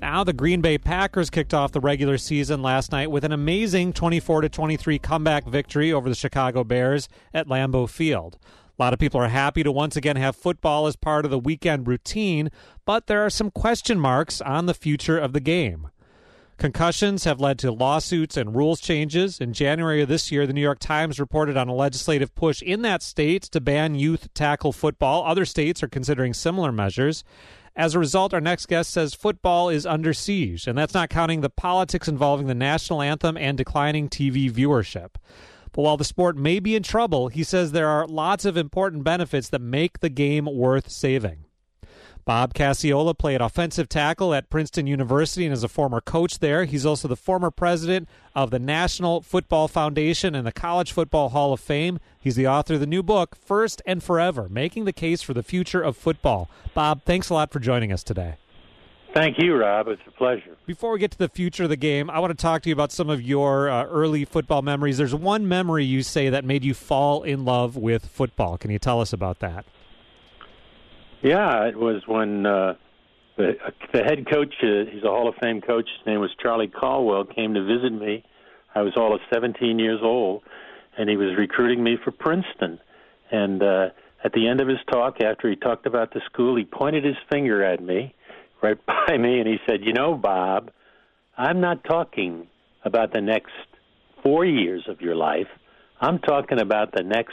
Now the Green Bay Packers kicked off the regular season last night with an amazing 24-23 comeback victory over the Chicago Bears at Lambeau Field. A lot of people are happy to once again have football as part of the weekend routine, but there are some question marks on the future of the game. Concussions have led to lawsuits and rules changes. In January of this year, the New York Times reported on a legislative push in that state to ban youth tackle football. Other states are considering similar measures. As a result, our next guest says football is under siege, and that's not counting the politics involving the national anthem and declining TV viewership. But while the sport may be in trouble, he says there are lots of important benefits that make the game worth saving. Bob Cacciola played offensive tackle at Princeton University and is a former coach there. He's also the former president of the National Football Foundation and the College Football Hall of Fame. He's the author of the new book, First and Forever, Making the Case for the Future of Football. Bob, thanks a lot for joining us today. Thank you, Rob. It's a pleasure. Before we get to the future of the game, I want to talk to you about some of your early football memories. There's one memory you say that made you fall in love with football. Can you tell us about that? Yeah, it was when the head coach, he's a Hall of Fame coach, his name was Charlie Caldwell, came to visit me. I was all of 17 years old, and he was recruiting me for Princeton. And at the end of his talk, after he talked about the school, he pointed his finger at me, right by me, and he said, "You know, Bob, I'm not talking about the next 4 years of your life. I'm talking about the next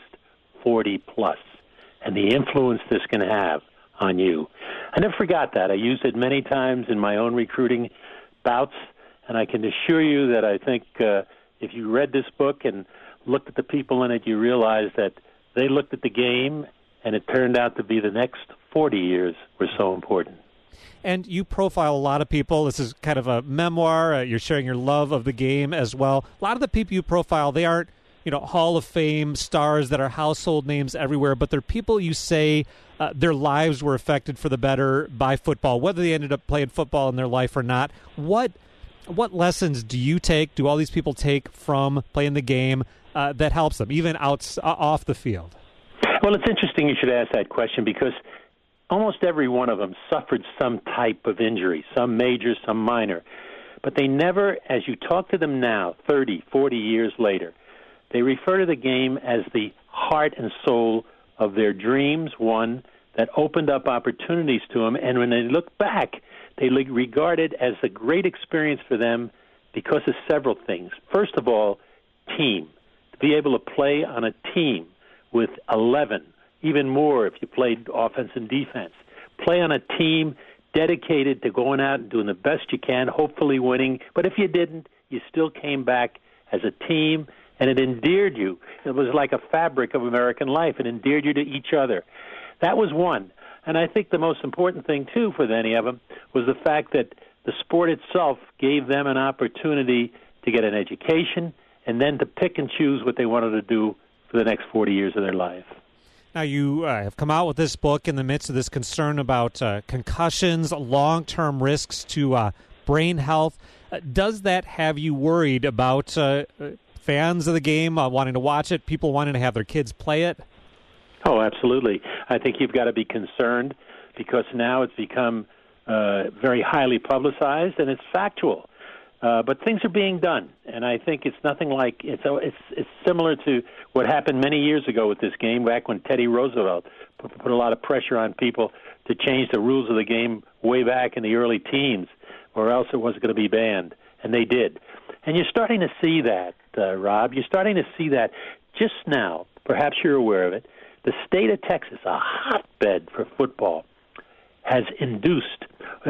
40 plus and the influence this can have on you." I never forgot that. I used it many times in my own recruiting bouts, and I can assure you that I think if you read this book and looked at the people in it, you realize that they looked at the game, and it turned out to be the next 40 years were so important. And you profile a lot of people. This is kind of a memoir. You're sharing your love of the game as well. A lot of the people you profile, they aren't, Hall of Fame stars that are household names everywhere, but they're people you say their lives were affected for the better by football, whether they ended up playing football in their life or not. What lessons do you take, do all these people take from playing the game that helps them, even off the field? Well, it's interesting you should ask that question because almost every one of them suffered some type of injury, some major, some minor. But they never, as you talk to them now, 30, 40 years later, they refer to the game as the heart and soul of their dreams, one that opened up opportunities to them. And when they look back, they regard it as a great experience for them because of several things. First of all, team. To be able to play on a team with 11, even more if you played offense and defense. Play on a team dedicated to going out and doing the best you can, hopefully winning. But if you didn't, you still came back as a team, and it endeared you. It was like a fabric of American life. It endeared you to each other. That was one. And I think the most important thing, too, for any of them was the fact that the sport itself gave them an opportunity to get an education and then to pick and choose what they wanted to do for the next 40 years of their life. Now, you have come out with this book in the midst of this concern about concussions, long-term risks to brain health. Does that have you worried about fans of the game wanting to watch it, people wanting to have their kids play it? Oh, absolutely. I think you've got to be concerned because now it's become very highly publicized and it's factual. But things are being done, and I think it's nothing like it's similar to what happened many years ago with this game back when Teddy Roosevelt put a lot of pressure on people to change the rules of the game way back in the early teens, or else it was going to be banned, and they did. And you're starting to see that, Rob. You're starting to see that just now. Perhaps you're aware of it. The state of Texas, a hotbed for football, has introduced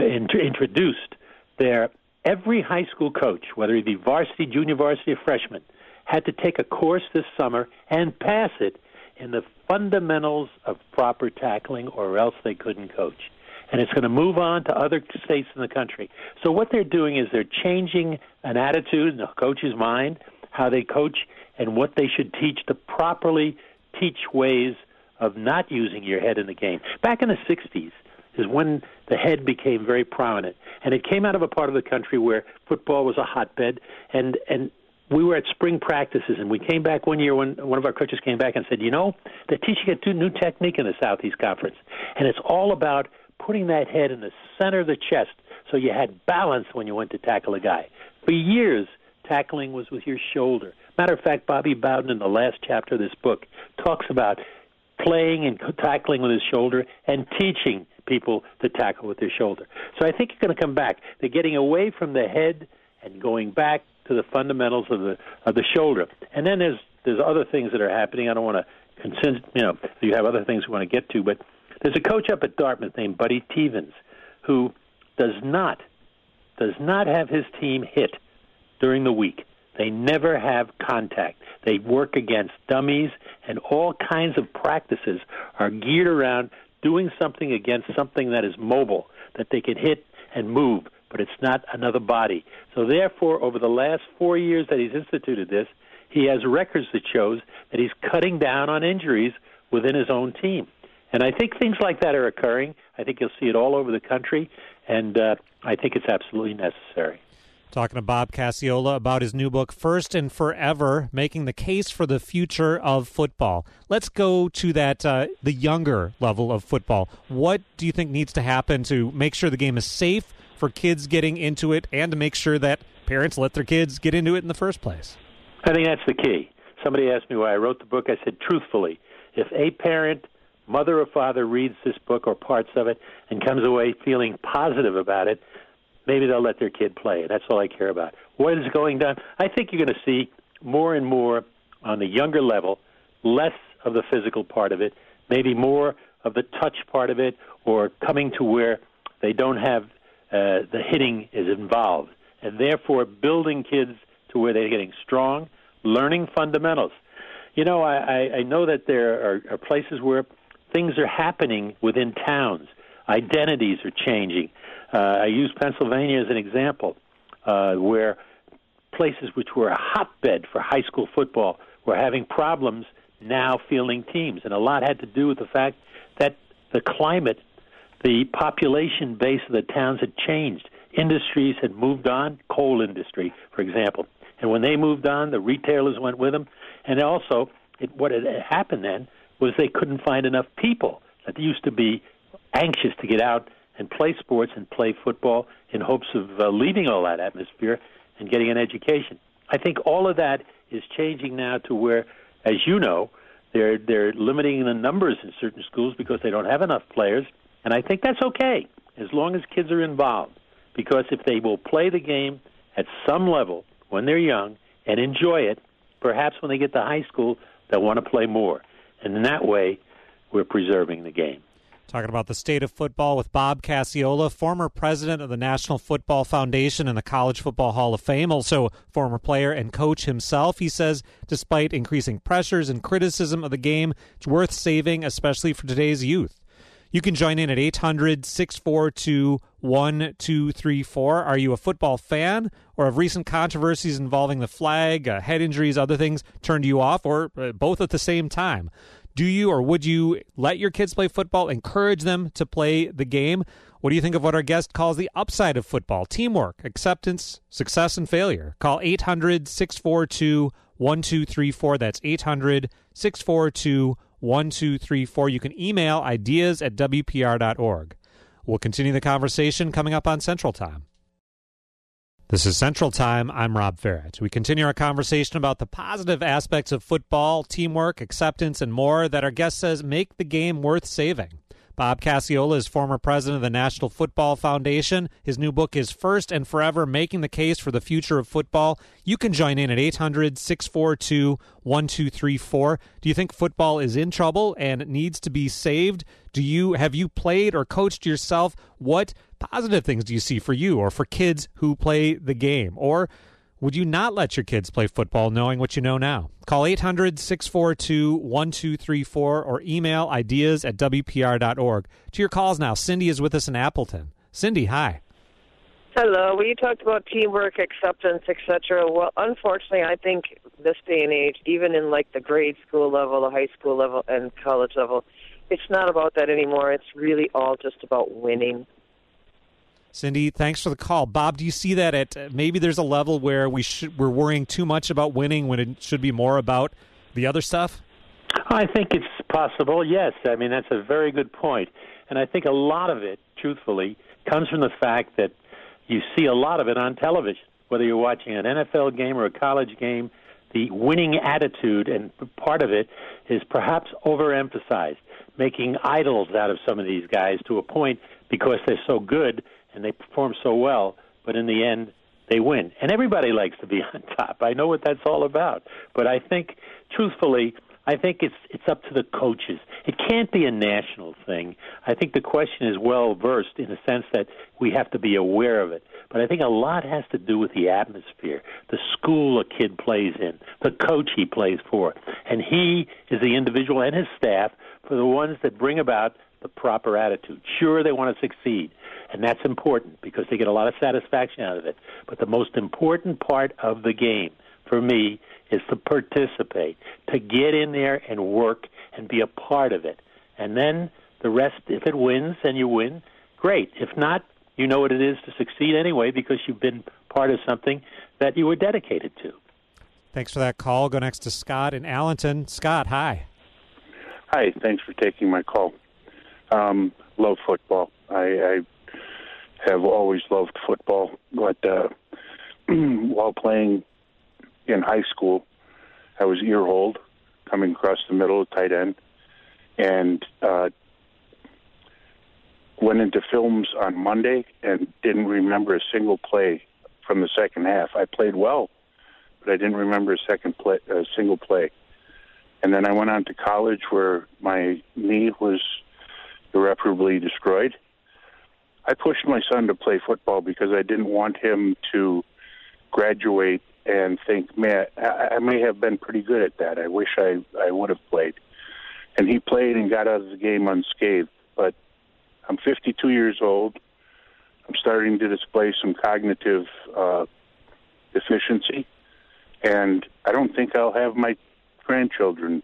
their every high school coach, whether it be varsity, junior varsity, or freshman, had to take a course this summer and pass it in the fundamentals of proper tackling, or else they couldn't coach. And it's going to move on to other states in the country. So what they're doing is they're changing an attitude in the coach's mind, how they coach, and what they should teach to properly teach ways of not using your head in the game. Back in the 60s, is when the head became very prominent. And it came out of a part of the country where football was a hotbed, and we were at spring practices, and we came back one year when one of our coaches came back and said, they're teaching a new technique in the Southeast Conference, and it's all about putting that head in the center of the chest so you had balance when you went to tackle a guy. For years, tackling was with your shoulder. Matter of fact, Bobby Bowden, in the last chapter of this book, talks about playing and tackling with his shoulder and teaching people to tackle with their shoulder. So I think you're going to come back. They're getting away from the head and going back to the fundamentals of the shoulder. And then there's other things that are happening. I don't want to you have other things we want to get to, but there's a coach up at Dartmouth named Buddy Stevens who does not have his team hit during the week. They never have contact. They work against dummies, and all kinds of practices are geared around doing something against something that is mobile, that they can hit and move, but it's not another body. So therefore, over the last 4 years that he's instituted this, he has records that shows that he's cutting down on injuries within his own team. And I think things like that are occurring. I think you'll see it all over the country, and I think it's absolutely necessary. Talking to Bob Cacciola about his new book, First and Forever, Making the Case for the Future of Football. Let's go to that the younger level of football. What do you think needs to happen to make sure the game is safe for kids getting into it and to make sure that parents let their kids get into it in the first place? I think that's the key. Somebody asked me why I wrote the book. I said, truthfully, if a parent, mother or father, reads this book or parts of it and comes away feeling positive about it, maybe they'll let their kid play. That's all I care about. What is going down? I think you're going to see more and more on the younger level, less of the physical part of it, maybe more of the touch part of it, or coming to where they don't have the hitting is involved, and therefore building kids to where they're getting strong, learning fundamentals. You know, I know that there are places where things are happening within towns. Identities are changing. I use Pennsylvania as an example, where places which were a hotbed for high school football were having problems now fielding teams. And a lot had to do with the fact that the climate, the population base of the towns had changed. Industries had moved on, coal industry, for example. And when they moved on, the retailers went with them. And also, what had happened then was they couldn't find enough people that used to be anxious to get out and play sports and play football in hopes of leaving all that atmosphere and getting an education. I think all of that is changing now to where, as you know, they're limiting the numbers in certain schools because they don't have enough players. And I think that's okay as long as kids are involved, because if they will play the game at some level when they're young and enjoy it, perhaps when they get to high school, they'll want to play more. And in that way, we're preserving the game. Talking about the state of football with Bob Cacciola, former president of the National Football Foundation and the College Football Hall of Fame, also former player and coach himself. He says despite increasing pressures and criticism of the game, it's worth saving, especially for today's youth. You can join in at 800-642-1234. Are you a football fan, or have recent controversies involving the flag, head injuries, other things turned you off, or both at the same time? Do you or would you let your kids play football, encourage them to play the game? What do you think of what our guest calls the upside of football? Teamwork, acceptance, success, and failure. Call 800-642-1234. That's 800-642-1234. You can email ideas@wpr.org. We'll continue the conversation coming up on Central Time. This is Central Time. I'm Rob Farrett. We continue our conversation about the positive aspects of football, teamwork, acceptance, and more that our guest says make the game worth saving. Bob Cacciola is former president of the National Football Foundation. His new book is First and Forever, Making the Case for the Future of Football. You can join in at 800-642-1234. Do you think football is in trouble and needs to be saved? Have you played or coached yourself? What positive things do you see for you or for kids who play the game? Or would you not let your kids play football knowing what you know now? Call 800-642-1234 or email ideas@wpr.org. To your calls now. Cindy is with us in Appleton. Cindy, hi. Hello. Well, you talked about teamwork, acceptance, etc. Well, unfortunately, I think this day and age, even in like the grade school level, the high school level, and college level, it's not about that anymore. It's really all just about winning. Cindy, thanks for the call. Bob, do you see that at maybe there's a level where we're worrying too much about winning when it should be more about the other stuff? I think it's possible, yes. I mean, that's a very good point. And I think a lot of it, truthfully, comes from the fact that you see a lot of it on television, whether you're watching an NFL game or a college game. The winning attitude, and part of it is perhaps overemphasized, making idols out of some of these guys to a point because they're so good and they perform so well, but in the end, they win. And everybody likes to be on top. I know what that's all about. But I think, truthfully, I think it's up to the coaches. It can't be a national thing. I think the question is well-versed in the sense that we have to be aware of it. But I think a lot has to do with the atmosphere, the school a kid plays in, the coach he plays for. And he is the individual and his staff for the ones that bring about the proper attitude. Sure, they want to succeed, and that's important because they get a lot of satisfaction out of it. But the most important part of the game, for me, is to participate, to get in there and work and be a part of it. And then the rest, if it wins and you win, great. If not, you know what it is to succeed anyway because you've been part of something that you were dedicated to. Thanks for that call. Go next to Scott in Allenton. Scott, hi. Hi, thanks for taking my call. Love football. I have always loved football, but while playing in high school, I was ear-holed, coming across the middle, tight end, and went into films on Monday and didn't remember a single play from the second half. I played well, but I didn't remember a single play. And then I went on to college where my knee was irreparably destroyed. I pushed my son to play football because I didn't want him to graduate and think, man, I may have been pretty good at that. I wish I would have played. And he played and got out of the game unscathed. But I'm 52 years old. I'm starting to display some cognitive deficiency. And I don't think I'll have my grandchildren.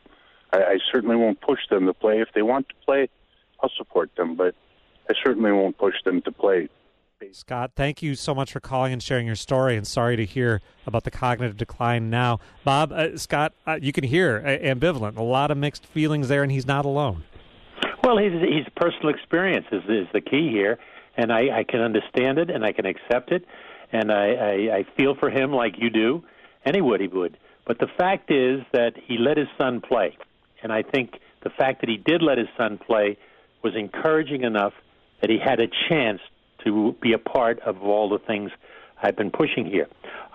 I certainly won't push them to play. If they want to play, I'll support them. But I certainly won't push them to play. Scott, thank you so much for calling and sharing your story, and sorry to hear about the cognitive decline now. Bob, Scott, you can hear ambivalent, a lot of mixed feelings there, and he's not alone. Well, his personal experience is the key here, and I can understand it, and I can accept it, and I feel for him like you do, and he would. But the fact is that he let his son play, and I think the fact that he did let his son play was encouraging enough that he had a chance to be a part of all the things I've been pushing here.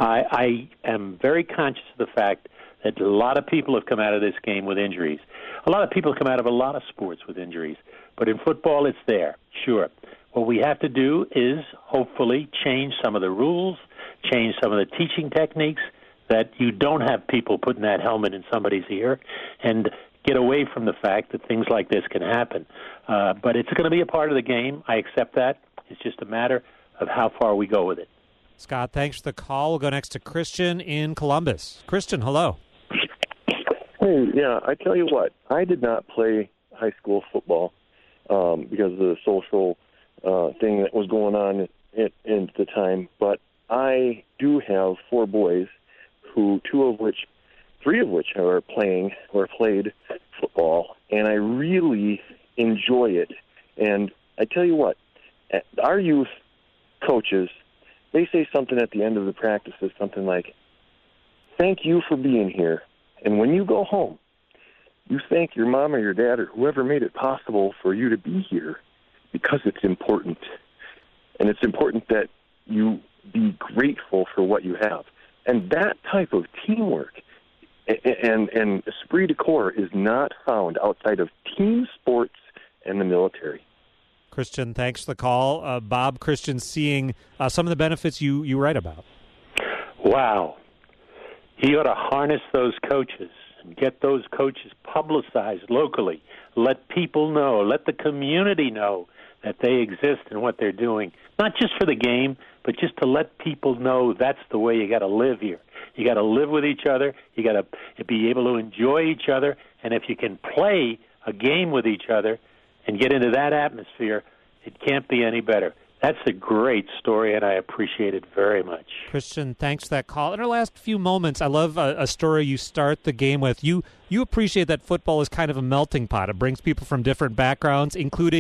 I am very conscious of the fact that a lot of people have come out of this game with injuries. A lot of people come out of a lot of sports with injuries. But in football, it's there, sure. What we have to do is hopefully change some of the rules, change some of the teaching techniques, that you don't have people putting that helmet in somebody's ear, and get away from the fact that things like this can happen. But it's going to be a part of the game. I accept that. It's just a matter of how far we go with it. Scott, thanks for the call. We'll go next to Christian in Columbus. Christian, hello. Hey, yeah, I tell you what, I did not play high school football because of the social thing that was going on at the time, but I do have 4 boys who three of which are playing or played football, and I really enjoy it. And I tell you what, our youth coaches, they say something at the end of the practices, something like, thank you for being here. And when you go home, you thank your mom or your dad or whoever made it possible for you to be here because it's important. And it's important that you be grateful for what you have. And that type of teamwork and esprit de corps is not found outside of team sports and the military. Christian, thanks for the call. Bob, Christian, seeing some of the benefits you write about. Wow. He ought to harness those coaches and get those coaches publicized locally. Let people know, let the community know that they exist and what they're doing, not just for the game, but just to let people know that's the way you got to live here. You got to live with each other. You got to be able to enjoy each other. And if you can play a game with each other and get into that atmosphere, it can't be any better. That's a great story, and I appreciate it very much. Christian, thanks for that call. In our last few moments, I love a story you start the game with. You appreciate that football is kind of a melting pot. It brings people from different backgrounds, including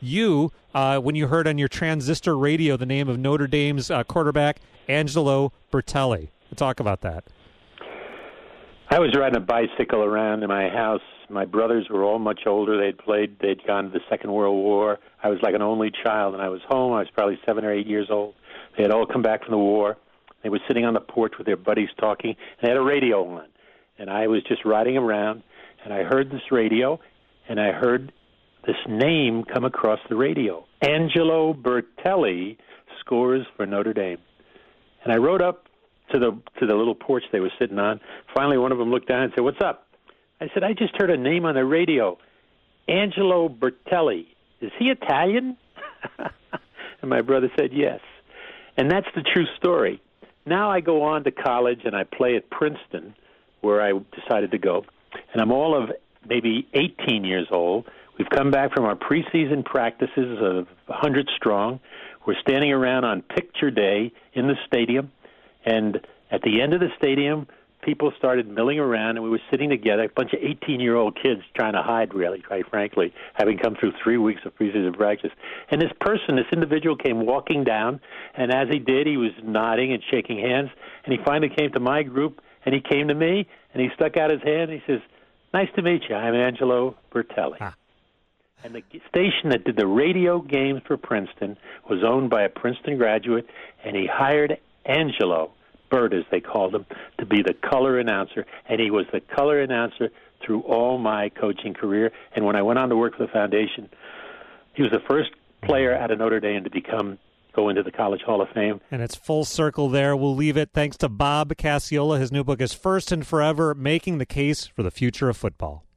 you when you heard on your transistor radio the name of Notre Dame's quarterback, Angelo Bertelli. Talk about that. I was riding a bicycle around in my house. My brothers were all much older. They'd gone to the Second World War. I was like an only child, and I was home. I was probably 7 or 8 years old. They had all come back from the war. They were sitting on the porch with their buddies talking, and they had a radio on. And I was just riding around, and I heard this radio, and I heard this name come across the radio. Angelo Bertelli scores for Notre Dame. And I rode up to the little porch they were sitting on. Finally, one of them looked down and said, "What's up?" I said, "I just heard a name on the radio, Angelo Bertelli. Is he Italian?" And my brother said, "Yes." And that's the true story. Now I go on to college, and I play at Princeton, where I decided to go. And I'm all of maybe 18 years old. We've come back from our preseason practices of 100 strong. We're standing around on picture day in the stadium. And at the end of the stadium, people started milling around, and we were sitting together, a bunch of 18-year-old kids trying to hide, really, quite frankly, having come through 3 weeks of preseason practice. And this individual came walking down, and as he did, he was nodding and shaking hands, and he finally came to my group, and he came to me, and he stuck out his hand, and he says, "Nice to meet you. I'm Angelo Bertelli." Ah. And the station that did the radio games for Princeton was owned by a Princeton graduate, and he hired Angelo, Bert as they called him, to be the color announcer, and he was the color announcer through all my coaching career. And when I went on to work for the foundation, he was the first player out of Notre Dame to go into the College Hall of Fame. And it's full circle there. We'll leave it thanks to Bob Cacciola. His new book is First and Forever, Making the Case for the Future of Football.